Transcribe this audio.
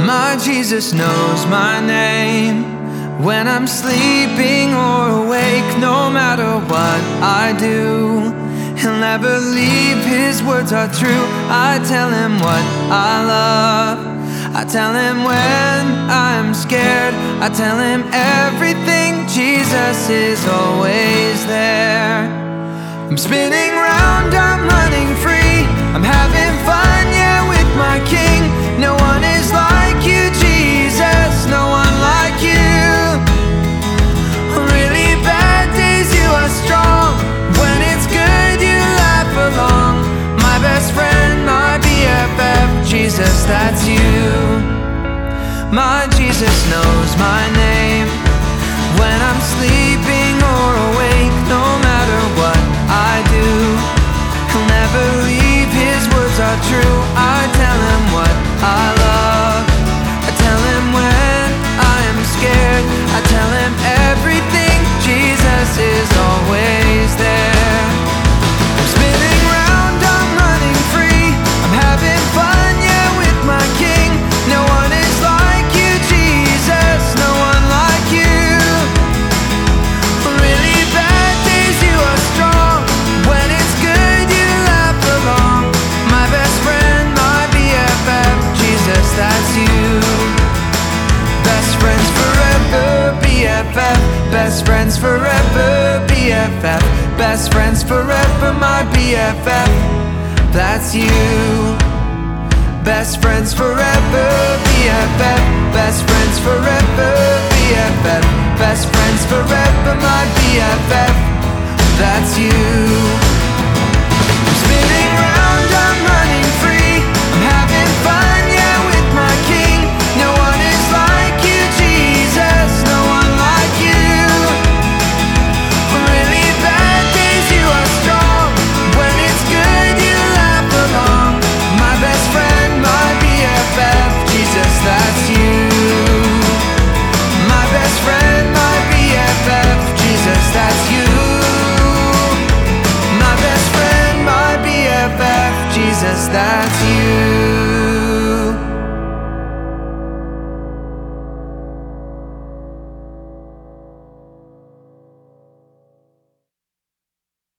My Jesus knows my name. When I'm sleeping or awake, no matter what I do, He'll never leave, His words are true. I tell Him what I love, I tell Him when I'm scared, I tell Him everything. Jesus is always there. I'm spinning round, I'm running free, I'm having fun, yeah, with my King. No one is like you, Jesus, no one like you. On really bad days you are strong, when it's good you laugh along. My best friend, my BFF, Jesus, that's you. My Jesus knows my name. When I'm sleeping or awake, no matter what I do, He'll never leave, His words are true. I tell Him what I love, I tell Him when I am scared, I tell Him everything. Jesus is always there. I'm spinning round, I'm running free, I'm having fun, yeah, with my King. No one is like you, Jesus, no one like you. On really bad days you are strong, when it's good you laugh along. My best friend, my BFF, Jesus, that's you. Best friends forever, BFF. Best friends forever, BFF. Best friends forever, my BFF, that's you. Best friends forever, BFF. Best friends forever, BFF. Best friends forever, my BFF, that's you. I'm spinning round, I'm running free, I'm having fun, yeah, with my King. No one is like you, Jesus, no one like you. On really bad days you are strong, when it's good you laugh along. My best friend, my BFF, Jesus, that's you. My best friend, my BFF, Jesus, that's you. My best friend, my BFF, Jesus, that's you.